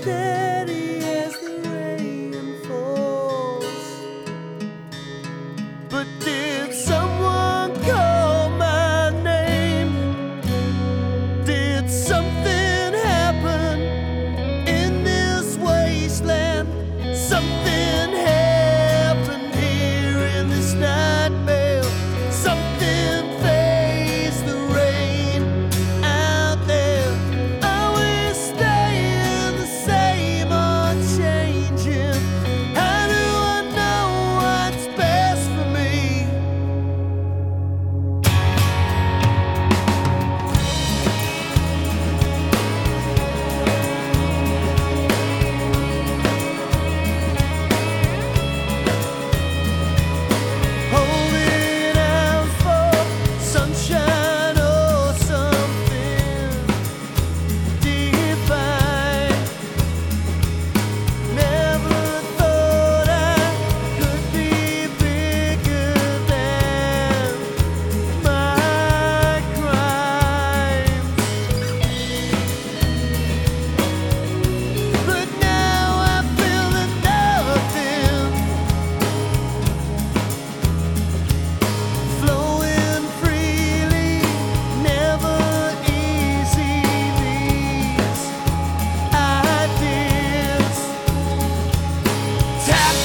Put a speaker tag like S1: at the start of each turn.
S1: steady as the rain falls. But did someone call my name? Did something happen in this wasteland? Something happened here in this nightmare. Something fazed the rain out there. Are we staying the same or changing? How do I know what's best for me? Holding out for sunshine or something divine. Never thought I could be bigger than my crimes. But now I feel that nothing flowing freely, never easy. These ideas tap